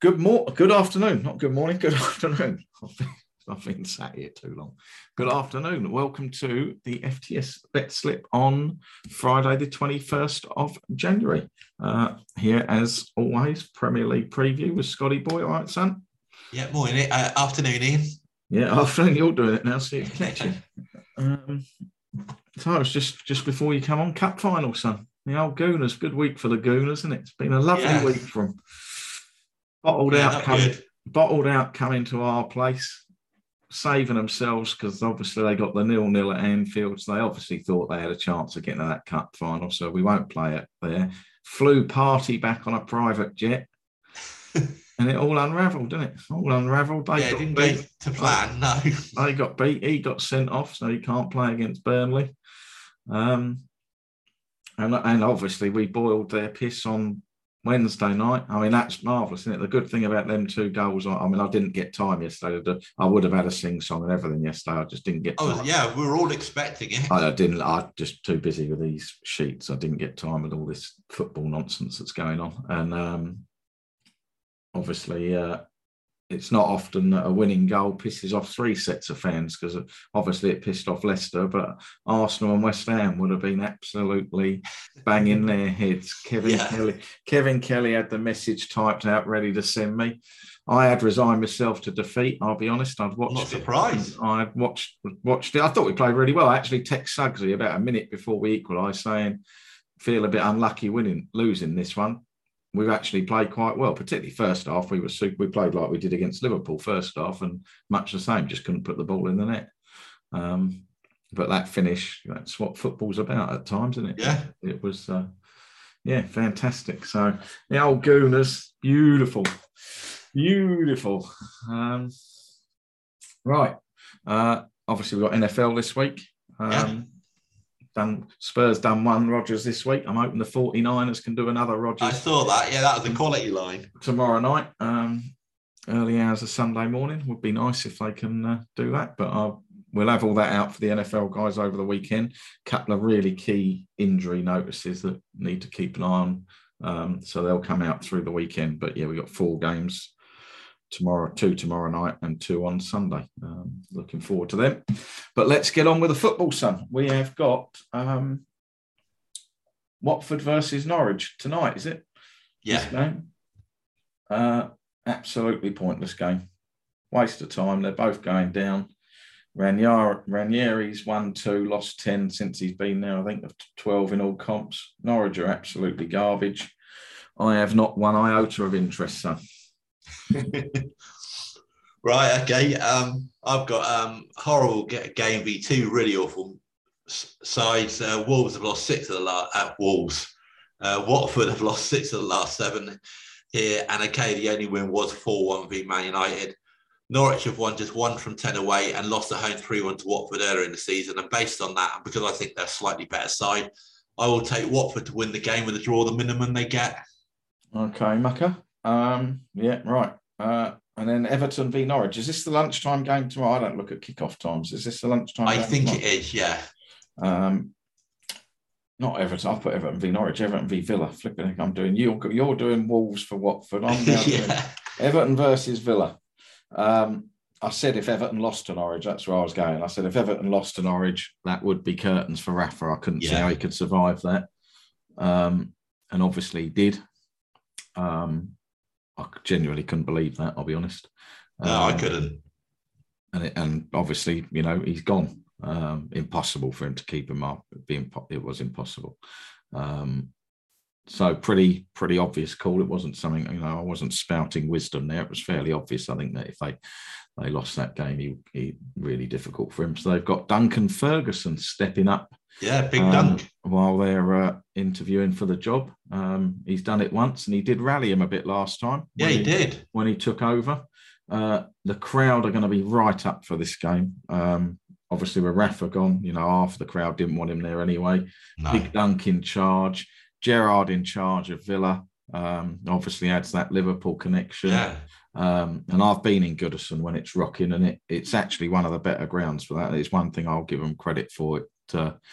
Good afternoon, not good morning, good afternoon. I've been sat here too long. Good afternoon. Welcome to the FTS Bet Slip on Friday, the 21st of January. Here, as always, Premier League preview with Scotty Boy. All right, son? Yeah, morning. Afternoon, Ian. Yeah, afternoon. You're doing it now, so it's connected. So it's just before you come on, Cup final, son. The old Gooners. Good week for the Gooners, isn't it? It's been a lovely week for them. Bottled out coming to our place, saving themselves because obviously they got the 0-0 at Anfield. So they obviously thought they had a chance of getting to that cup final. So we won't play it there. Flew party back on a private jet. And it all unravelled, didn't it? All unravelled. They didn't go to plan, no. They got beat. He got sent off, so he can't play against Burnley. And obviously we boiled their piss on Wednesday night. I mean, that's marvellous, isn't it? The good thing about them two goals, I mean, I didn't get time yesterday. I would have had a sing-song and everything yesterday. I just didn't get time. Oh, yeah, we were all expecting it. I'm just too busy with these sheets. I didn't get time with all this football nonsense that's going on. And obviously, it's not often that a winning goal pisses off three sets of fans because obviously it pissed off Leicester, but Arsenal and West Ham would have been absolutely banging their heads. Kevin Kelly had the message typed out ready to send me. I had resigned myself to defeat. I'll be honest. I'd watched Not surprised. I'd watched it. I thought we played really well. I actually text Suggsy about a minute before we equalised saying, feel a bit unlucky losing this one. We've actually played quite well, particularly first half. We played like we did against Liverpool first half, and much the same. Just couldn't put the ball in the net. But that finish—that's what football's about at times, isn't it? Yeah, it was. Fantastic. So the old Gooners, beautiful. Right. Obviously, we've got NFL this week. Spurs done one Rodgers this week. I'm hoping the 49ers can do another Rodgers. I saw that. Yeah, that was a quality line. Tomorrow night, early hours of Sunday morning. Would be nice if they can do that. But we'll have all that out for the NFL guys over the weekend. Couple of really key injury notices that need to keep an eye on. So they'll come out through the weekend. But yeah, we've got 4 games tomorrow, 2 tomorrow night and 2 on Sunday. Looking forward to them. But let's get on with the football, son. We have got Watford versus Norwich tonight, is it? Yeah. Absolutely pointless game. Waste of time. They're both going down. Ranieri's won 2, lost 10 since he's been there, I think, of 12 in all comps. Norwich are absolutely garbage. I have not one iota of interest, son. Right, okay. I've got horrible game v 2 really awful sides. Wolves have lost 6 of the last Wolves. Watford have lost 6 of the last 7 here, and okay, the only win was 4-1 v Man United. Norwich have won just 1 from 10 away and lost at home 3-1 to Watford earlier in the season. And based on that, because I think they're a slightly better side, I will take Watford to win the game with a draw, the minimum they get. Okay, Mucker. Yeah, right. And then Everton v Norwich. Is this the lunchtime game tomorrow? I don't look at kickoff times. Is this the lunchtime game? I think tomorrow? It is, yeah. Not Everton. I'll put Everton v Norwich. Everton v Villa. Flipping, I'm doing. You're doing Wolves for Watford. I'm now doing Everton versus Villa. I said if Everton lost to Norwich, that's where I was going. I said if Everton lost to Norwich, that would be curtains for Rafa. I couldn't see how he could survive that. And obviously he did. I genuinely couldn't believe that, I'll be honest. No, I couldn't. And obviously, he's gone. Impossible for him to keep him up. It was impossible. So pretty obvious call. It wasn't something, I wasn't spouting wisdom there. It was fairly obvious, I think, that if they lost that game, he really difficult for him. So they've got Duncan Ferguson stepping up. Yeah, big dunk. While they're interviewing for the job. He's done it once and he did rally him a bit last time. Yeah, he did. When he took over. The crowd are going to be right up for this game. Obviously, with Rafa gone, half the crowd didn't want him there anyway. No. Big Dunk in charge. Gerrard in charge of Villa. Obviously adds that Liverpool connection. Yeah. And I've been in Goodison when it's rocking, and it's actually one of the better grounds for that. It's one thing I'll give them credit for.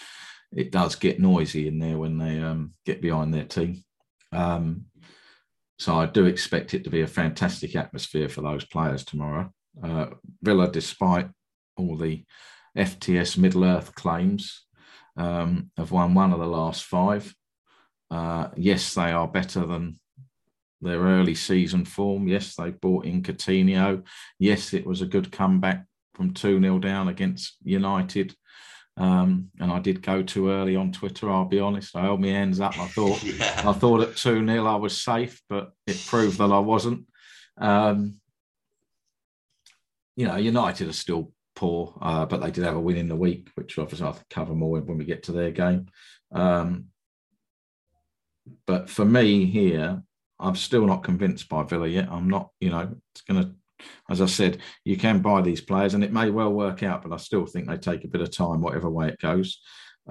It does get noisy in there when they get behind their team. So I do expect it to be a fantastic atmosphere for those players tomorrow. Villa, despite all the FTS Middle-earth claims, have won one of the last 5. Yes, they are better than their early season form. Yes, they brought in Coutinho. Yes, it was a good comeback from 2-0 down against United. And I did go too early on Twitter, I'll be honest. I held my hands up. I thought at 2-0 I was safe, but it proved that I wasn't. United are still poor, but they did have a win in the week, which obviously I'll cover more when we get to their game. But for me here, I'm still not convinced by Villa yet. I'm not, it's going to, as I said, you can buy these players and it may well work out, but I still think they take a bit of time, whatever way it goes.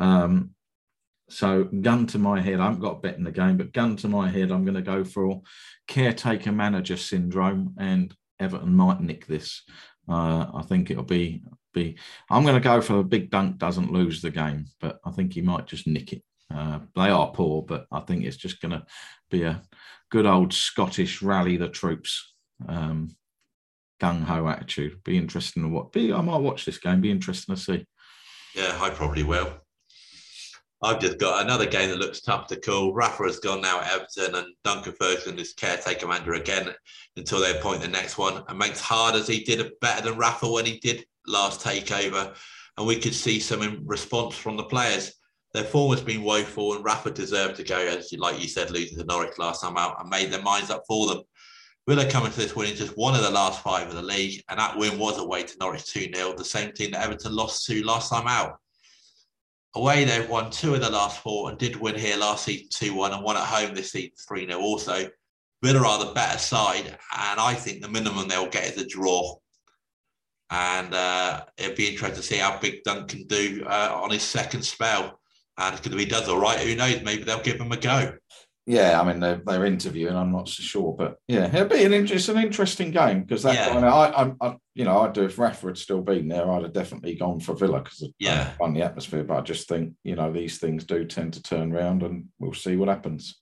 So gun to my head, I haven't got a bet in the game, but gun to my head, I'm going to go for caretaker manager syndrome, and Everton might nick this. I think it'll be. I'm going to go for a Big Dunk doesn't lose the game, but I think he might just nick it. They are poor, but I think it's just going to be a good old Scottish rally the troops, gung-ho attitude. Be interesting to what. I might watch this game. Be interesting to see. Yeah, I probably will. I've just got another game that looks tough to call. Rafa has gone now at Everton, and Duncan Ferguson is caretaker manager again until they appoint the next one. And makes hard as he did better than Rafa when he did last takeover. And we could see some response from the players. Their form has been woeful, and Rafa deserved to go, as like you said, losing to Norwich last time out, and made their minds up for them. Villa coming to this winning just one of the last 5 of the league, and that win was away to Norwich 2-0, the same team that Everton lost to last time out. Away, they've won 2 of the last 4 and did win here last season 2-1 and won at home this season 3-0 also. Villa are the better side, and I think the minimum they'll get is a draw. And it'd be interesting to see how Big Dunk can do on his second spell. And if he does all right, who knows? Maybe they'll give him a go. Yeah, I mean they're interviewing. I'm not so sure, but yeah, it'll be an interesting game because I'd do if Rafa had still been there, I'd have definitely gone for Villa because it's fun the atmosphere. But I just think these things do tend to turn around, and we'll see what happens.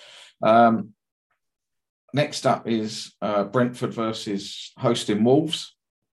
Next up is Brentford versus hosting Wolves.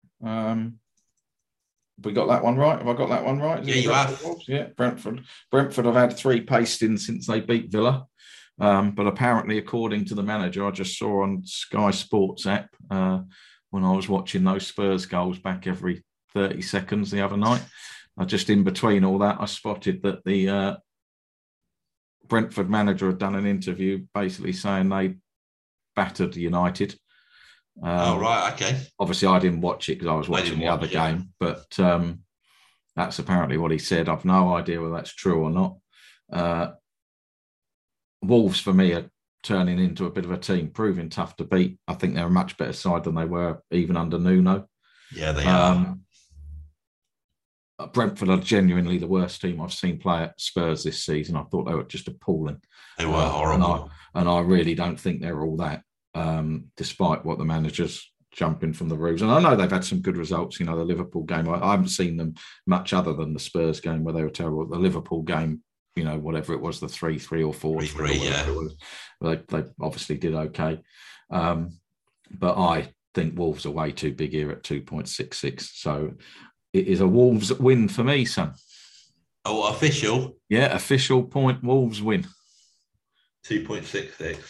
We got that one right? Have I got that one right? Yeah, you have. Yeah, Brentford. Brentford have had 3 pastings since they beat Villa. But apparently, according to the manager, I just saw on Sky Sports app when I was watching those Spurs goals back every 30 seconds the other night, just in between all that, I spotted that the Brentford manager had done an interview basically saying they battered United. Right, okay. Obviously, I didn't watch it because I was watching the other game, but that's apparently what he said. I've no idea whether that's true or not. Wolves, for me, are turning into a bit of a team, proving tough to beat. I think they're a much better side than they were even under Nuno. Yeah, they are. Brentford are genuinely the worst team I've seen play at Spurs this season. I thought they were just appalling. They were horrible. And I really don't think they're all that, despite what the manager's jumping from the roofs. And I know they've had some good results. The Liverpool game, I haven't seen them much other than the Spurs game where they were terrible. The Liverpool game, whatever it was, the 3-3 or 4-3, yeah. it was, they obviously did okay. But I think Wolves are way too big here at 2.66. So it is a Wolves win for me, son. Oh, official? Yeah, official point, Wolves win. 2.66.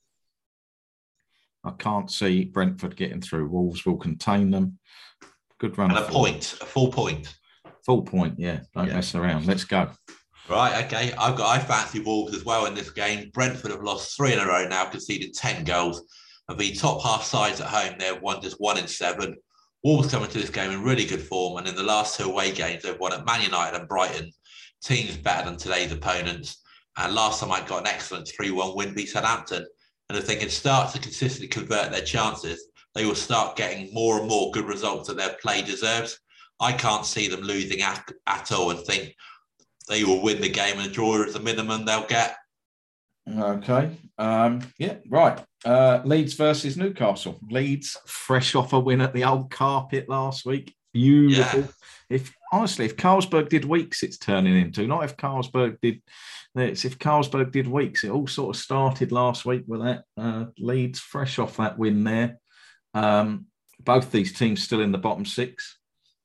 I can't see Brentford getting through. Wolves will contain them. Good run. And a full point. Full point, yeah. Don't mess around. Let's go. Right, okay. I fancy Wolves as well in this game. Brentford have lost 3 in a row now, conceded 10 goals. And the top half sides at home, they've won just 1 in 7. Wolves coming to this game in really good form. And in the last 2 away games, they've won at Man United and Brighton. Teams better than today's opponents. And last time I got an excellent 3-1 win beat Southampton. And if they can start to consistently convert their chances, they will start getting more and more good results that their play deserves. I can't see them losing at all and think they will win the game and draw is the minimum they'll get. Okay. Right. Leeds versus Newcastle. Leeds, fresh off a win at the old carpet last week. beautiful. Yeah. If Carlsberg did weeks, it's turning into not if Carlsberg did. It's if Carlsberg did weeks. It all sort of started last week with that Leeds fresh off that win there. Both these teams still in the bottom six.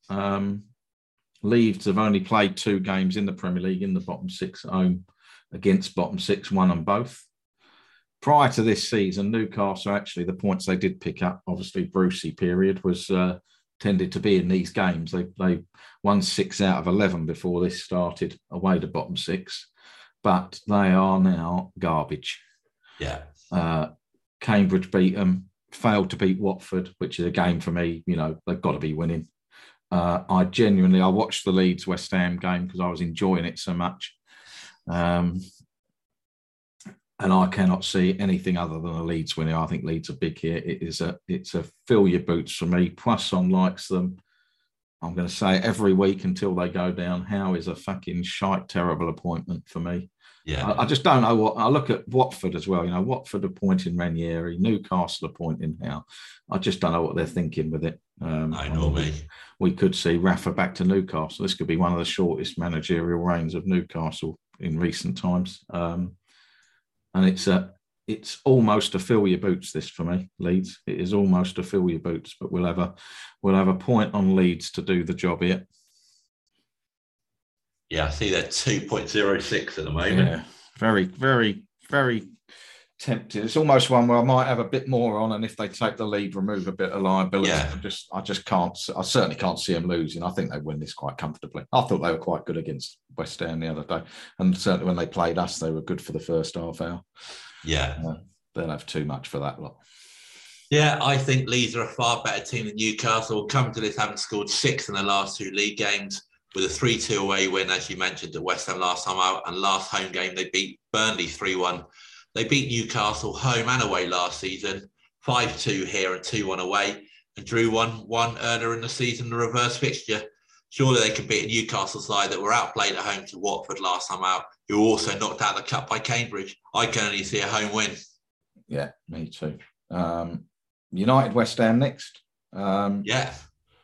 Leeds have only played 2 games in the Premier League in the bottom six at home against bottom six, won them both. Prior to this season, Newcastle, actually, the points they did pick up, obviously, Brucey period, was tended to be in these games. They won 6 out of 11 before this started away to bottom six, but they are now garbage. Yeah. Cambridge beat them, failed to beat Watford, which is a game for me, they've got to be winning. I watched the Leeds West Ham game because I was enjoying it so much. And I cannot see anything other than a Leeds winning. I think Leeds are big here. It's a fill your boots for me. Poisson likes them. I'm going to say every week until they go down. Howe is a fucking shite, terrible appointment for me. Yeah. I just don't know what. I look at Watford as well. Watford appointing Ranieri, Newcastle appointing Howe. I just don't know what they're thinking with it. I know me. We could see Rafa back to Newcastle. This could be one of the shortest managerial reigns of Newcastle in recent times. And it's almost a fill your boots, this for me, Leeds. It is almost a fill your boots, but we'll have a point on Leeds to do the job here. Yeah, I see they're 2.06 at the moment. Yeah, very, very, very tempted. It's almost one where I might have a bit more on, and if they take the lead, remove a bit of liability. Yeah. I certainly can't see them losing. I think they win this quite comfortably. I thought they were quite good against West Ham the other day, and certainly when they played us, they were good for the first half hour. Yeah. They'll have too much for that lot. Yeah, I think Leeds are a far better team than Newcastle. Come to this, having scored 6 in the last 2 league games, with a 3-2 away win, as you mentioned, at West Ham last time out, and last home game they beat Burnley 3-1. They beat Newcastle home and away last season, 5-2 here and 2-1 away, and drew 1-1 earlier in the season, the reverse fixture. Surely they can beat a Newcastle side that were outplayed at home to Watford last time out, who were also knocked out of the cup by Cambridge. I can only see a home win. Yeah, me too. United West Ham next. Yeah.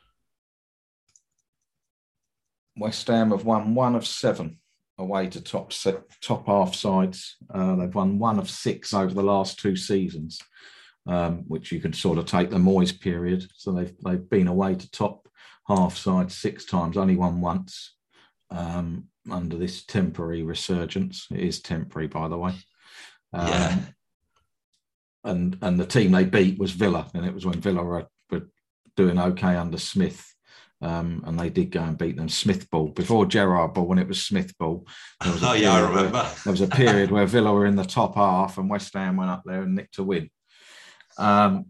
West Ham have won 1 of 7 away to top half sides. They've won 1 of 6 over the last 2 seasons, which you can sort of take the Moyes period. So they've been away to top half sides 6 times, only won once under this temporary resurgence. It is temporary, by the way. Yeah. And the team they beat was Villa, and it was when Villa were doing okay under Smith. And they did go and beat them. Smith ball before Gerrard ball, when it was Smith ball. I remember. There was a period where Villa were in the top half and West Ham went up there and nicked a win. I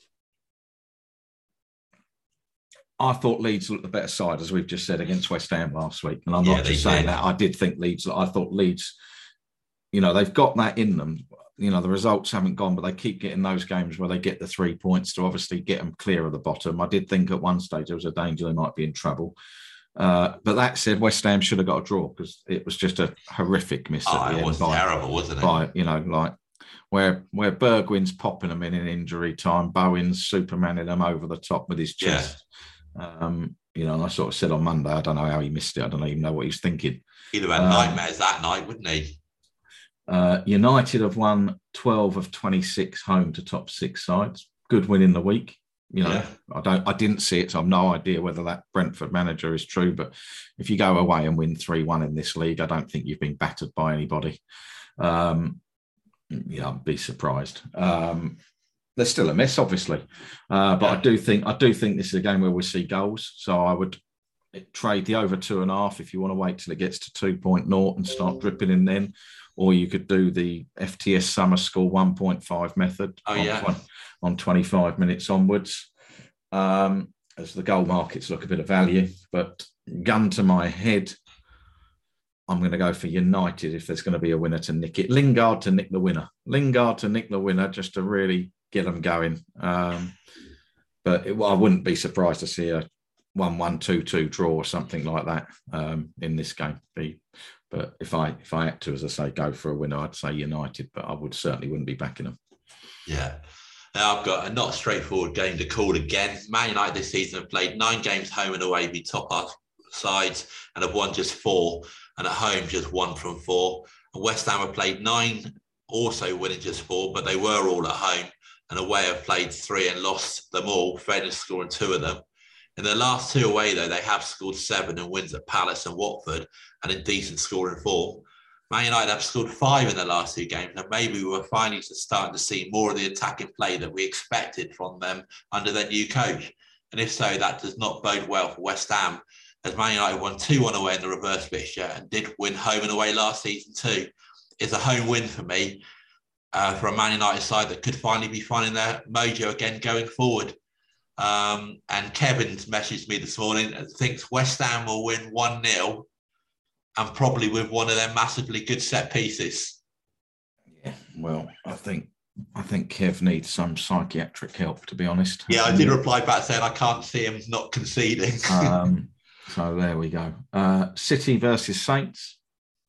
thought Leeds looked the better side, as we've just said, against West Ham last week. And I'm not just saying that. I did think Leeds. I thought Leeds, they've got that in them. The results haven't gone, but they keep getting those games where they get the 3 points to obviously get them clear of the bottom. I did think at one stage there was a danger they might be in trouble. But that said, West Ham should have got a draw because it was just a horrific miss at the end. It was terrible, wasn't it? Where Bergwin's popping them in injury time, Bowen's supermaning them over the top with his chest. Yeah. And I sort of said on Monday, I don't know how he missed it. I don't even know what he was thinking. He'd have had nightmares that night, wouldn't he? United have won 12 of 26 home to top 6 sides. Good win in the week. I didn't see it, so I've no idea whether that Brentford manager is true. But if you go away and win 3-1 in this league, I don't think you've been battered by anybody. I'd be surprised. There's still a miss, obviously, but I do think this is a game where we'll see goals. So I would trade the over 2.5 if you want to wait till it gets to 2.0 and start dripping in then. Or you could do the FTS summer score 1.5 method on 25 minutes onwards, as the goal markets look a bit of value. But gun to my head, I'm going to go for United if there's going to be a winner to nick it. Lingard to nick the winner, just to really get them going. But I wouldn't be surprised to see a 1-1, 2-2 draw or something like that in this game. But if I had to, as I say, go for a winner, I'd say United, but I certainly wouldn't be backing them. Yeah. I've got a not straightforward game to call again. Man United this season have played 9 games home and away, be top half sides, and have won just 4, and at home just 1 from 4. And West Ham have played 9, also winning just 4, but they were all at home, and away have played 3 and lost them all, failing to score in 2 of them. In their last 2 away, though, they have scored 7 and wins at Palace and Watford, and in decent scoring form. Man United have scored 5 in their last 2 games, and maybe we're finally starting to see more of the attacking play that we expected from them under their new coach. And if so, that does not bode well for West Ham, as Man United won 2-1 away in the reverse fixture and did win home and away last season too. It's a home win for me, for a Man United side that could finally be finding their mojo again going forward. And Kevin's messaged me this morning and thinks West Ham will win 1-0. And probably with one of their massively good set pieces. Yeah, well, I think Kev needs some psychiatric help, to be honest. Yeah, I did reply back saying I can't see him not conceding. So there we go. City versus Saints.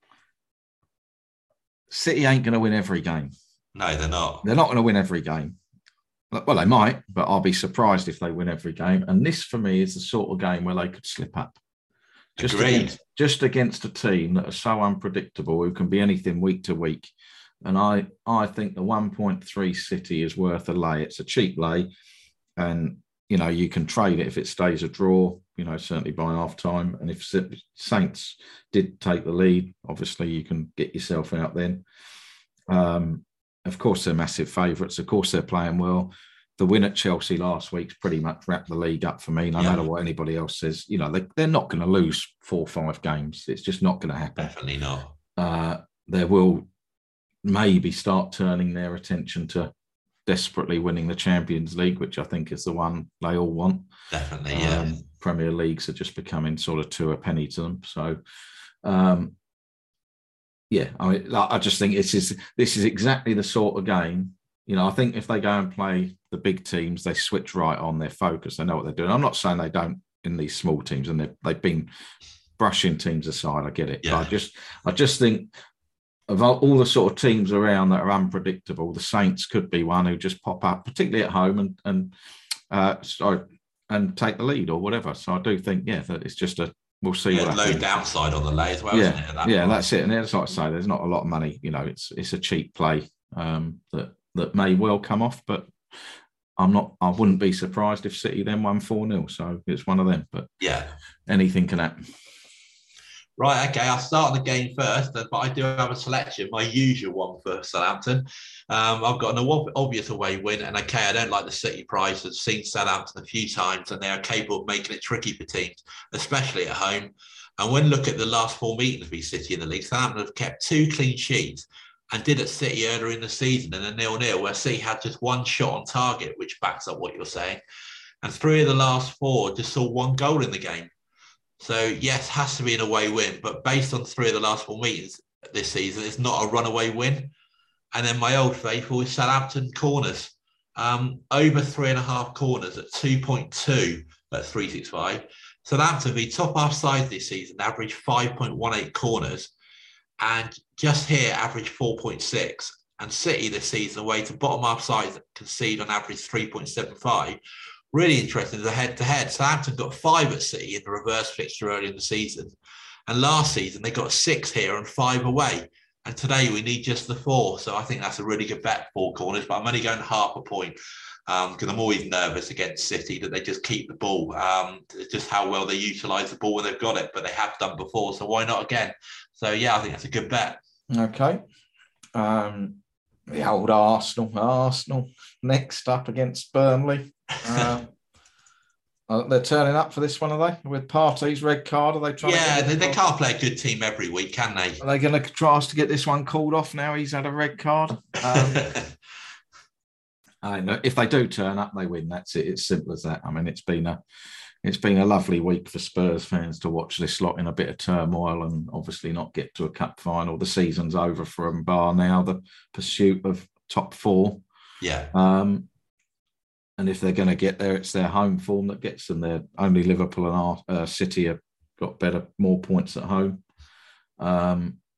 City ain't going to win every game. No, they're not. They're not going to win every game. Well, they might, but I'll be surprised if they win every game. And this, for me, is the sort of game where they could slip up. Just against a team that are so unpredictable, who can be anything week to week. And I think the 1.3 City is worth a lay. It's a cheap lay. And, you know, you can trade it if it stays a draw, you know, certainly by half time. And if Saints did take the lead, obviously you can get yourself out then. Of course, they're massive favourites. Of course, they're playing well. The win at Chelsea last week's pretty much wrapped the league up for me. No matter what anybody else says, you know, they're not going to lose 4 or 5 games. It's just not going to happen. Definitely not. They will maybe start turning their attention to desperately winning the Champions League, which I think is the one they all want. Definitely, yeah. Premier Leagues are just becoming sort of 2 a penny to them. So, yeah, I just think this is exactly the sort of game. You know, I think if they go and play the big teams, they switch right on their focus. They know what they're doing. I'm not saying they don't in these small teams, and they've been brushing teams aside. I get it. Yeah. But I just think of all the sort of teams around that are unpredictable, the Saints could be one who just pop up, particularly at home, and take the lead or whatever. So I do think, that it's just we'll see. What low downside on the lay as well, isn't it? That's it. And as I say, there's not a lot of money. You know, it's a cheap play that may well come off, but I wouldn't be surprised if City then won 4-0. So it's one of them. But anything can happen. Right, okay, I'll start the game first, but I do have a selection, my usual one for Southampton. I've got an obvious away win, and okay, I don't like the City price. I've seen Southampton a few times, and they are capable of making it tricky for teams, especially at home. And when look at the last 4 meetings we City in the league, Southampton have kept 2 clean sheets, and did at City earlier in the season in a 0-0, where City had just 1 shot on target, which backs up what you're saying. And 3 of the last 4 just saw 1 goal in the game. So, yes, has to be an away win, but based on 3 of the last 4 meetings this season, it's not a runaway win. And then my old faithful is Southampton corners. Over 3.5 corners at 2.2 at 365. Southampton, the top half side this season, average 5.18 corners, and just here average 4.6. And City this season, away to bottom half sides, concede on average 3.75. Really interesting, the head-to-head. Southampton got 5 at City in the reverse fixture early in the season. And last season, they got 6 here and 5 away. And today, we need just the 4. So I think that's a really good bet, 4 corners. But I'm only going half a point because I'm always nervous against City that they just keep the ball. Just how well they utilise the ball when they've got it. But they have done before, so why not again? So, yeah, I think that's a good bet. Okay. The old Arsenal next up against Burnley. They're turning up for this one, are they? With Partey's red card, are they trying? Yeah, they can't play a good team every week, can they? Are they going to try us to get this one called off now? He's had a red card. I know if they do turn up, they win. That's it. It's simple as that. I mean, it's been a lovely week for Spurs fans to watch this lot in a bit of turmoil and obviously not get to a cup final. The season's over for them, bar now the pursuit of top 4. Yeah. And if they're going to get there, it's their home form that gets them there. Only Liverpool and City have got more points at home.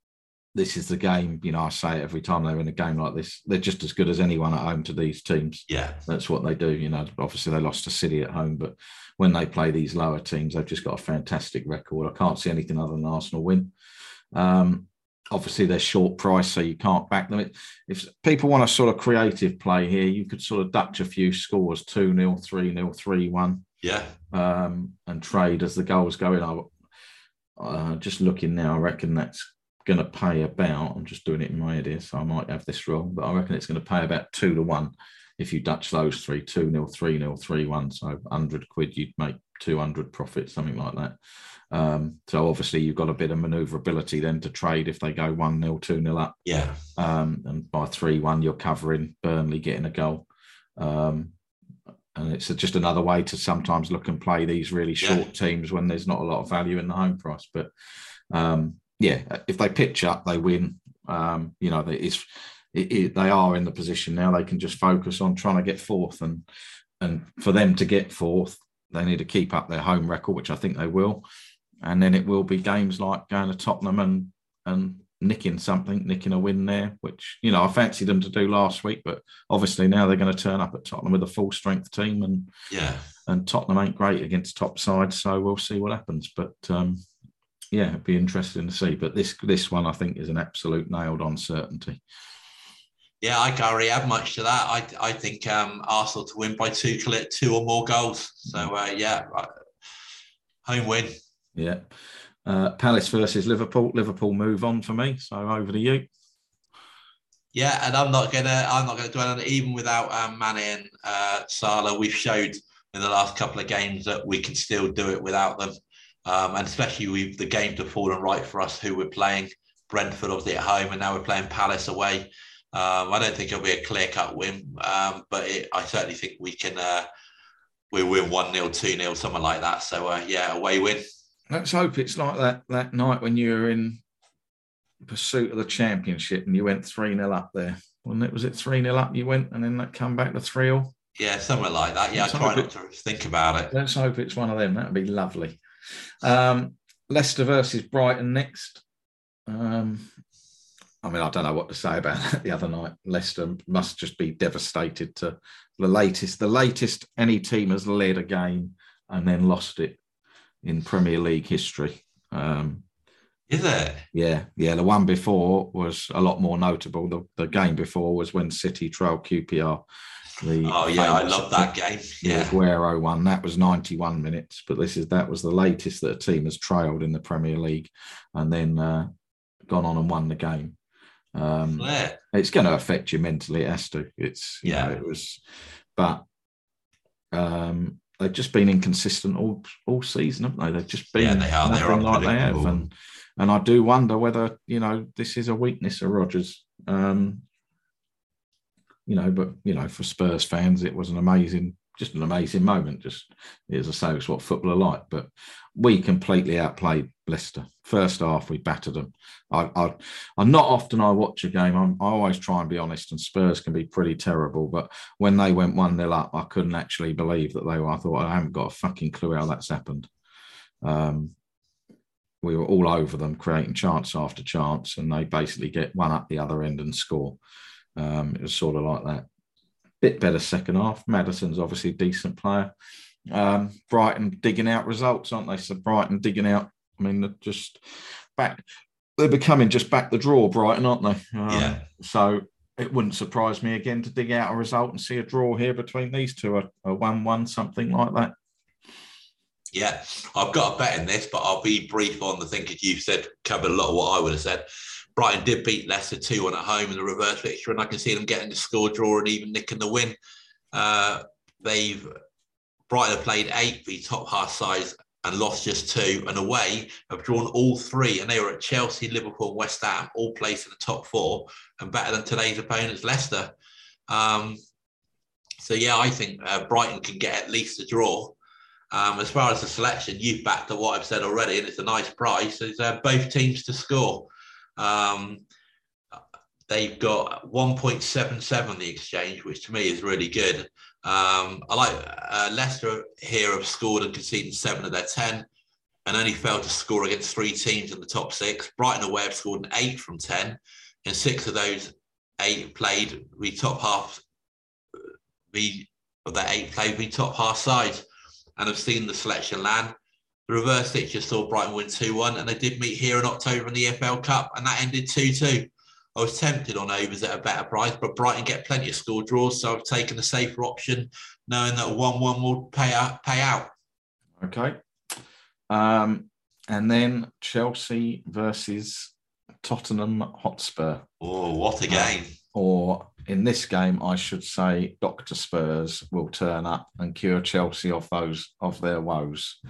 this is the game. You know, I say it every time they're in a game like this. They're just as good as anyone at home to these teams. Yeah. That's what they do. You know, obviously they lost to City at home, but when they play these lower teams, they've just got a fantastic record. I can't see anything other than Arsenal win. Obviously, they're short price, so you can't back them. If people want a sort of creative play here, you could sort of Dutch a few scores, 2-0, 3-0, 3-1. Yeah. And trade as the goals go in. Just looking now, I reckon that's going to pay about, I'm just doing it in my head here, so I might have this wrong, but I reckon it's going to pay about 2-1 if you Dutch those three, 2-0, 3-0, 3-1. So 100 quid, you'd make 200 profit, something like that. So obviously you've got a bit of manoeuvrability then to trade if they go 1-0, 2-0 up. Yeah. And by 3-1, you're covering Burnley getting a goal. And it's just another way to sometimes look and play these really short teams when there's not a lot of value in the home price. But if they pitch up, they win. They are in the position now. They can just focus on trying to get fourth. And for them to get fourth, they need to keep up their home record, which I think they will. And then it will be games like going to Tottenham and nicking a win there, which, I fancied them to do last week, but obviously now they're going to turn up at Tottenham with a full strength team, and Tottenham ain't great against top sides, so we'll see what happens. But it'd be interesting to see. But this one I think is an absolute nailed on certainty. Yeah, I can't really add much to that. I think Arsenal to win by 2 or more goals. So home win. Yeah. Palace versus Liverpool. Liverpool move on for me. So over to you. Yeah, and I'm not gonna dwell on it. Even without Mane and Salah, we've showed in the last couple of games that we can still do it without them. And especially the games have fallen right for us who we're playing. Brentford obviously at home, and now we're playing Palace away. I don't think it'll be a clear-cut win, but I certainly think we can. We'll win 1-0, 2-0, something like that. So away win. Let's hope it's like that night when you were in pursuit of the championship and you went 3-0 up there. Wasn't it? Was it 3-0 up you went and then that come back to 3-0? Yeah, something like that. Yeah, I try not to think about it. Let's hope it's one of them. That'd be lovely. Leicester versus Brighton next. I don't know what to say about that the other night. Leicester must just be devastated to the latest any team has led a game and then lost it in Premier League history. Is it? Yeah. The one before was a lot more notable. The game before was when City trailed QPR. I love that game. Yeah, Aguero one. That was 91 minutes. But that was the latest that a team has trailed in the Premier League, and then gone on and won the game. It's going to affect you mentally. It has to. They've just been inconsistent all season, haven't they? They've just been nothing like they have, and I do wonder whether this is a weakness of Rodgers. But for Spurs fans, it was an amazing moment. Just as I say, it's what football are like. But we completely outplayed Leicester. First half, we battered them. I'm not often I watch a game. I always try and be honest, and Spurs can be pretty terrible. But when they went 1-0 up, I couldn't actually believe that they were. I thought, I haven't got a fucking clue how that's happened. We were all over them, creating chance after chance, and they basically get one up the other end and score. It was sort of like that. Bit better second half. Maddison's obviously a decent player. Brighton digging out results, aren't they? So Brighton digging out. They're just back. They're becoming just back the draw, Brighton, aren't they? So it wouldn't surprise me again to dig out a result and see a draw here between these two, a 1-1, something like that. Yeah, I've got a bet in this, but I'll be brief on the thing because you've covered a lot of what I would have said. Brighton did beat Leicester 2-1 at home in the reverse fixture, and I can see them getting the score draw and even nicking the win. Brighton have played 8 v top half sides and lost just 2, and away have drawn all 3, and they were at Chelsea, Liverpool, and West Ham, all placed in the top 4, and better than today's opponents, Leicester. I think Brighton can get at least a draw. As far as the selection, you've backed to what I've said already, and it's a nice price. It's both teams to score. They've got 1.77 the exchange, which to me is really good. I like Leicester here have scored and conceded 7 of their 10. and only failed to score against 3 teams in the top 6. Brighton away have scored an 8 from 10. In 6 of those 8 played, we top half. Of that 8 played, we top half sides, and have seen the selection land. The reverse fixture saw Brighton win 2-1, and they did meet here in October in the EFL Cup, and that ended 2-2. I was tempted on overs at a better price, but Brighton get plenty of score draws, so I've taken the safer option, knowing that 1-1 will pay out. Okay. And then Chelsea versus Tottenham Hotspur. Oh, what a game. Or in this game, I should say, Dr. Spurs will turn up and cure Chelsea of their woes.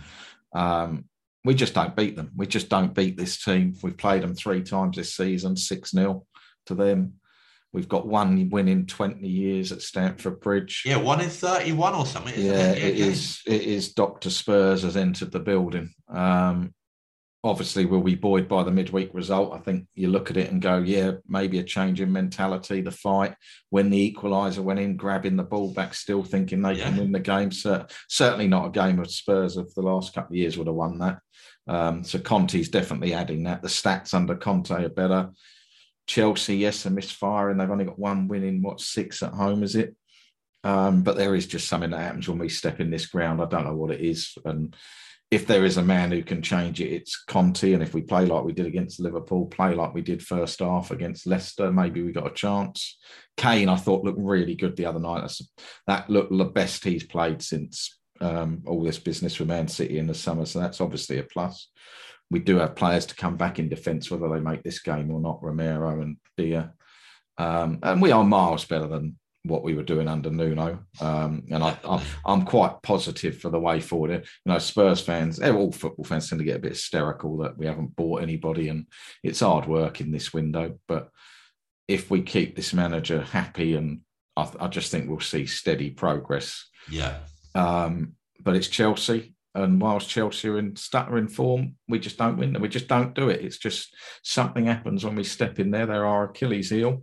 We just don't beat them. We just don't beat this team. We've played them 3 times this season, 6-0 to them. We've got 1 win in 20 years at Stamford Bridge. Yeah, 1 in 31 or something, isn't it? It is Dr. Spurs has entered the building. Obviously, we'll be buoyed by the midweek result. I think you look at it and go, yeah, maybe a change in mentality, the fight. When the equaliser went in, grabbing the ball back, still thinking they can win the game. So, certainly not a game of Spurs of the last couple of years would have won that. So Conte's definitely adding that. The stats under Conte are better. Chelsea, yes, a misfire, and they've only got 1 win in, 6 at home, is it? But there is just something that happens when we step in this ground. I don't know what it is. And if there is a man who can change it, it's Conte. And if we play like we did against Liverpool, play like we did first half against Leicester, maybe we got a chance. Kane, I thought, looked really good the other night. That looked the best he's played since all this business with Man City in the summer. So that's obviously a plus. We do have players to come back in defence, whether they make this game or not, Romero and Dia. And we are miles better than what we were doing under Nuno. And I'm quite positive for the way forward. You know, Spurs fans, all football fans tend to get a bit hysterical that we haven't bought anybody, and it's hard work in this window. But if we keep this manager happy, and I just think we'll see steady progress. Yeah. But it's Chelsea. And whilst Chelsea are in stuttering form, we just don't win. We just don't do it. It's just something happens when we step in there. They're our Achilles heel.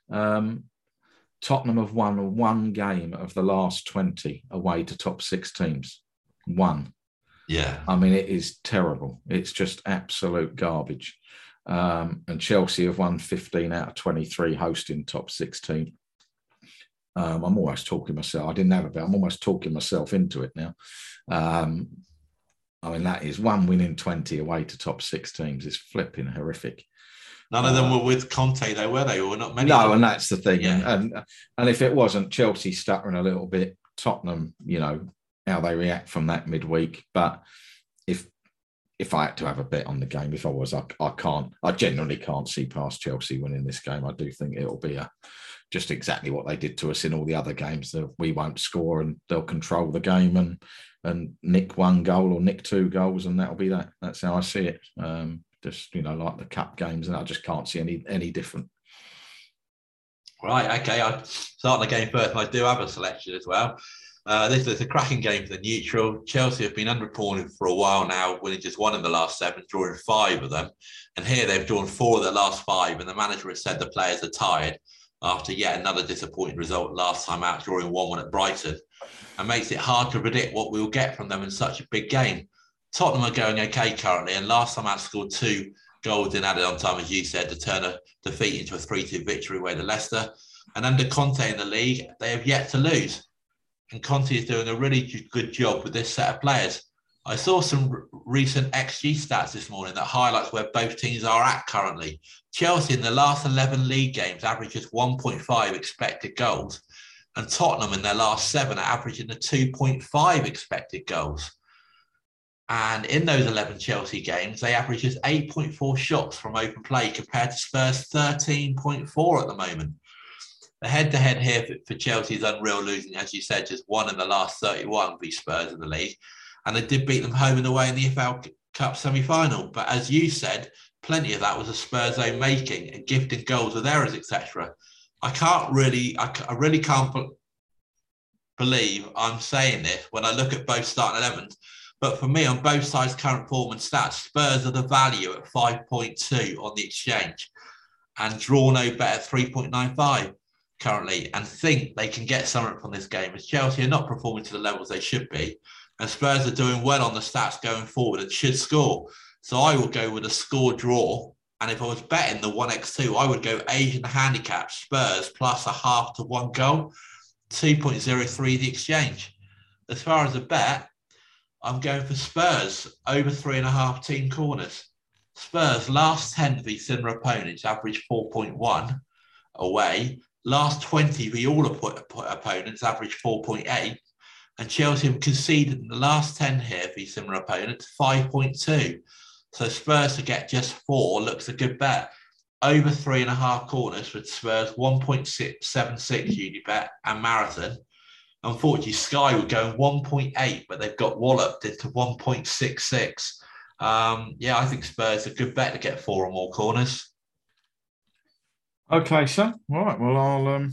Tottenham have won 1 game of the last 20 away to top 6 teams. 1. Yeah. I mean, it is terrible. It's just absolute garbage. And Chelsea have won 15 out of 23 hosting top 6 teams. I'm almost talking myself. I didn't have a bet. I'm almost talking myself into it now. I mean, that is 1 win in 20 away to top 6 teams. It's flipping horrific. None of them were with Conte, though, were they? Or not many? No, and that's the thing. Yeah. And if it wasn't Chelsea stuttering a little bit, Tottenham, you know, how they react from that midweek. But if I had to have a bet on the game, if I was, I genuinely can't see past Chelsea winning this game. I do think it'll be just exactly what they did to us in all the other games, that we won't score and they'll control the game and nick 1 goal or nick 2 goals, and that'll be that. That's how I see it. Just, you know, like the cup games, and I just can't see any different. Right, okay. I start the game first, and I do have a selection as well. This is a cracking game for the neutral. Chelsea have been underperforming for a while now, winning just 1 in the last 7, drawing 5 of them. And here they've drawn 4 of the last 5, and the manager has said the players are tired after yet another disappointing result last time out, drawing 1-1 at Brighton, and makes it hard to predict what we'll get from them in such a big game. Tottenham are going okay currently, and last time out scored 2 goals in added on time, as you said, to turn a defeat into a 3-2 victory away to Leicester. And under Conte in the league, they have yet to lose. And Conte is doing a really good job with this set of players. I saw some recent XG stats this morning that highlights where both teams are at currently. Chelsea in the last 11 league games averages 1.5 expected goals, and Tottenham in their last 7 are averaging the 2.5 expected goals. And in those 11 Chelsea games, they average just 8.4 shots from open play compared to Spurs' 13.4 at the moment. The head-to-head here for Chelsea is unreal, losing, as you said, just 1 in the last 31 v Spurs in the league. And they did beat them home and away in the EFL Cup semi-final. But as you said, plenty of that was a Spurs own making and gifting goals with errors, etc. I really can't believe I'm saying this when I look at both starting 11s. But for me, on both sides' current form and stats, Spurs are the value at 5.2 on the exchange and draw no bet at 3.95 currently, and think they can get something from this game, as Chelsea are not performing to the levels they should be. and Spurs are doing well on the stats going forward and should score. So I will go with a score draw. And if I was betting the 1x2, I would go Asian handicap Spurs plus a half to 1 goal, 2.03 the exchange. As far as a bet, I'm going for Spurs over 3.5 team corners. Spurs last 10 v similar opponents average 4.1 away. Last 20 v all opponents average 4.8. And Chelsea have conceded in the last 10 here v similar opponents 5.2. So Spurs to get just 4 looks a good bet. Over 3.5 corners with Spurs 1.76 Unibet and Marathon. Unfortunately, Sky were going 1.8, but they've got walloped into 1.66. I think Spurs are a good bet to get 4 or more corners. Okay, sir. All right. Well,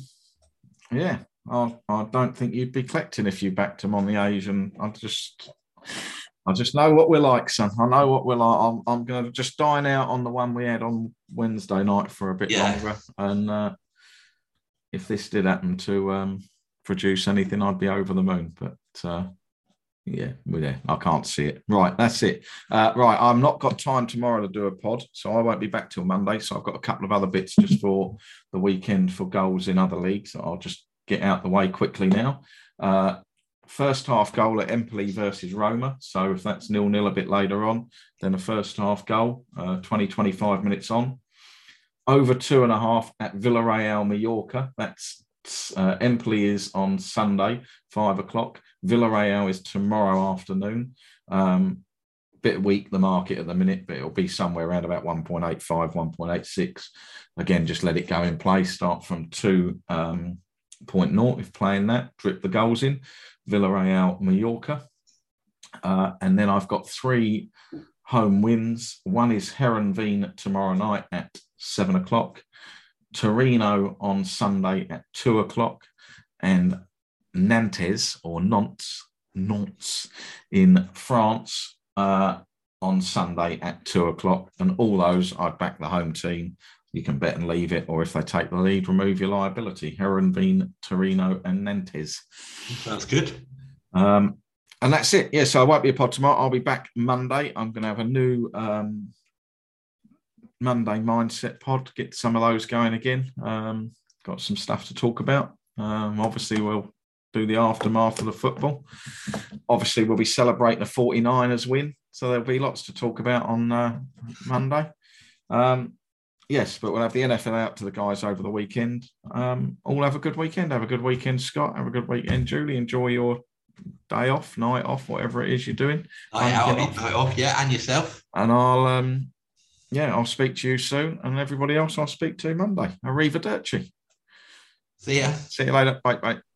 I don't think you'd be collecting if you backed him on the Asian. I just know what we're like, son. I know what we're like. I'm going to just dine out on the one we had on Wednesday night for a bit longer. And if this did happen to produce anything, I'd be over the moon. But we're there. I can't see it. Right, that's it. Right, I've not got time tomorrow to do a pod, so I won't be back till Monday. So I've got a couple of other bits just for the weekend for goals in other leagues. I'll just get out the way quickly now. First half goal at Empoli versus Roma. So if that's 0-0 a bit later on, then a first half goal, 20-25 minutes on. Over 2.5 at Villarreal Mallorca. That's Empoli is on Sunday, 5 o'clock. Villarreal is tomorrow afternoon. Bit weak, the market at the minute, but it'll be somewhere around about 1.85, 1.86. Again, just let it go in play. Start from 2.0 if playing that. Drip the goals in. Villarreal, Mallorca. And then I've got 3 home wins. One is Heerenveen tomorrow night at 7 o'clock. Torino on Sunday at 2 o'clock. And Nantes in France on Sunday at 2 o'clock. And all those, I'd back the home team. You can bet and leave it, or if they take the lead, remove your liability. Heerenveen, Torino, and Nantes. Sounds good. And that's it. Yeah, so I won't be a pod tomorrow. I'll be back Monday. I'm going to have a new Monday mindset pod. Get some of those going again. Got some stuff to talk about. Obviously, we'll do the aftermath of the football. Obviously, we'll be celebrating a 49ers win. So there'll be lots to talk about on Monday. Yes, but we'll have the NFL out to the guys over the weekend. All have a good weekend. Have a good weekend, Scott. Have a good weekend, Julie. Enjoy your day off, night off, whatever it is you're doing. Night off, and yourself. And I'll speak to you soon. And everybody else I'll speak to Monday. Arrivederci. See ya. See you later. Bye.